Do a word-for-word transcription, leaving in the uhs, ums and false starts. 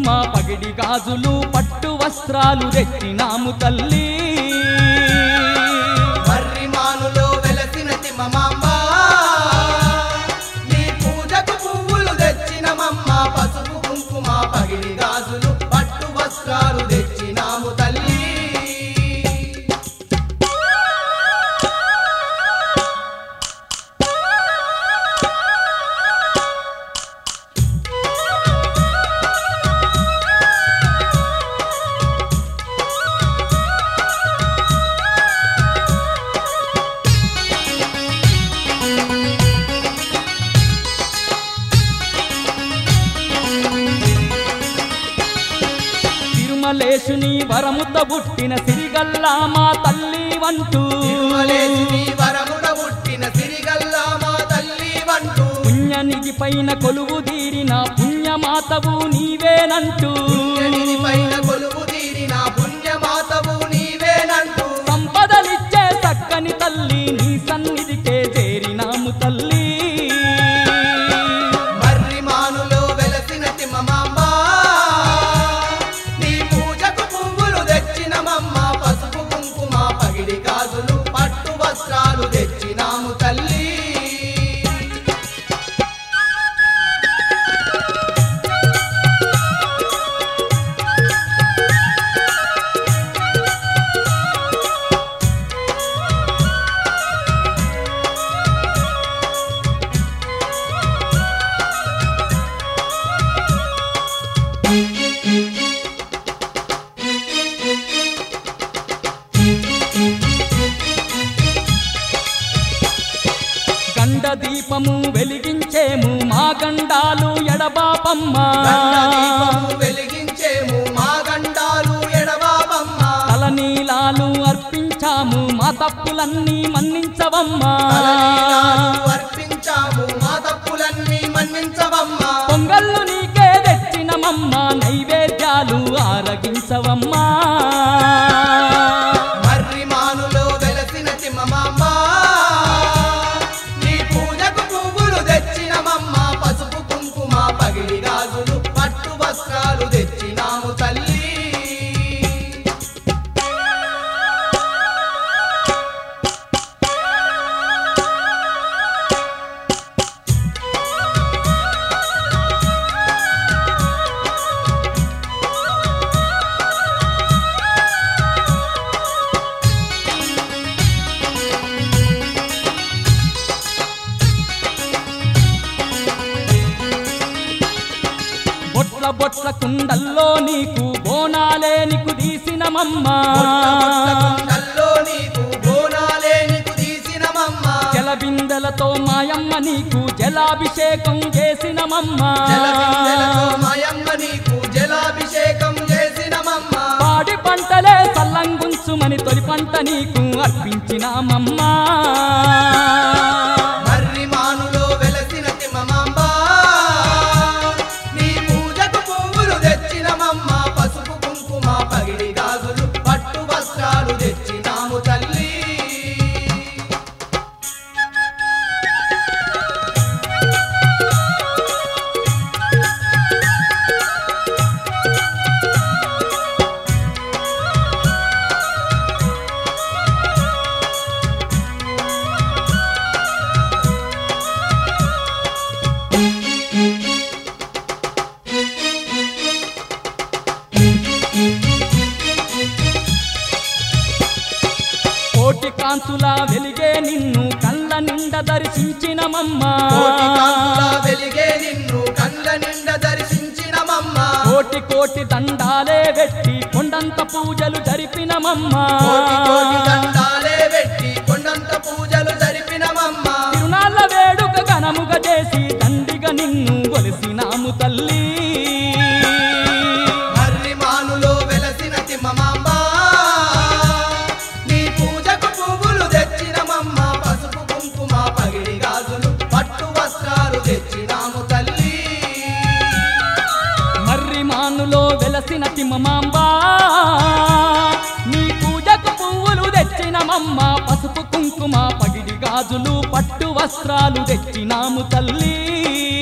కుంకుమ పగిడి గాజులు పట్టు వస్త్రాలు తెచ్చినాము తల్లి మర్రి మానులో వెలసిన తిమ్మమాంబ నీ పూజకు పువ్వులు తెచ్చినమమ్మ పసుపు కుంకుమ పగిడి గాజులు పట్టు వస్త్రాలు తెచ్చినాము తల్లి తిరుమలేశుని వరముత పుట్టిన సిరిగల్లా మా తల్లి వంటూ తిరుమలేశుని వరముత పుట్టిన సిరిగల్లా మా తల్లి వంటూ పుణ్యనిధి పైన కొలువు తీరిన పుణ్యమాతవు నీవేనంటూ పుణ్యనిధి పైన కొలువు తీరిన పుణ్యమాతవు నీవేనంటూ సంపదలిచ్చే చక్కని తల్లి నీ సన్నిధికే చేరినాము తల్లి మర్రి మానులో వెలసిన తిమ్మమాంబ నీ పూజకు పువ్వులు తెచ్చినమమ్మ పసుపు కుంకుమ పగిడి గాజులు పట్టు వస్త్రాలు తెచ్చినాము తల్లి గండ దీపము వెలిగించేము మా గండాలు ఎడబాపమ్మ గండదీపము వెలిగించేము మా గండాలు ఎడబాబమ్మ తలనీలాలు అర్పించాము మా తప్పులన్నీ మన్నించవమ్మా తలనీలాలు అర్పించాము మా తప్పులన్నీ మన్నించవమ్మ పొంగళ్ళు నీకే తెచ్చినమమ్మ నైవేద్యాలు ఆరగించవమ్మా మర్రి మానులో వెలసిన తిమ్మమాంబ నీ పూజకు పువ్వులు తెచ్చినమమ్మ పసుపు కుంకుమ పగిడి గాజులు పట్టు వస్త్రాలు తెచ్చినాము తల్లి బొట్ల బొట్ల కుండల్లో నీకు బోనాలే నీకు తీసినమమ్మా కుండల్లో నీకు బోనాలే నీకు తీసినమమ్మ జలబిందెలతో మాయమ్మ నీకు జలాభిషేకం చేసినమమ్మా జలబిందెలతో మాయమ్మ నీకు జలాభిషేకం చేసినమమ్మ పాడి పంటలే సల్లంగుంచుమని తొలి పంట నీకు అర్పించినామమ్మా మర్రి మానులో వెలసిన తిమ్మమాంబ నీ పూజకు పువ్వులు తెచ్చినమమ్మ పసుపు కుంకుమ పగిడి గాజులు పట్టు వస్త్రాలు తెచ్చినాము తల్లి కోటి కాంతులా వెలిగే నిన్ను కళ్ళ నిండ దర్శించినమమ్మా కోటి కాంతులా వెలిగే నిన్ను కళ్ళ నిండ దర్శించినమమ్మ కోటి కోటి దండాలే పెట్టి కొండంత పూజలు జరిపినమమ్మా కోటి కోటి దండాలే పెట్టి కొండంత పూజలు జరిపినమమ్మ తిరునాళ్ళ వేడుక ఘనముగా చేసి దండిగా నిన్ను కొలిసినాము తల్లి మర్రి మానులో వెలసిన తిమ్మమాంబ నీ పూజకు పువ్వులు తెచ్చినమమ్మ పసుపు కుంకుమ పగిడి గాజులు పట్టు వస్త్రాలు తెచ్చినాము తల్లి మర్రి మానులో వెలసిన తిమ్మమాంబా నీ పూజకు పువ్వులు తెచ్చినమమ్మ పసుపు కుంకుమ పగిడి గాజులు పట్టు వస్త్రాలు తెచ్చినాము తల్లి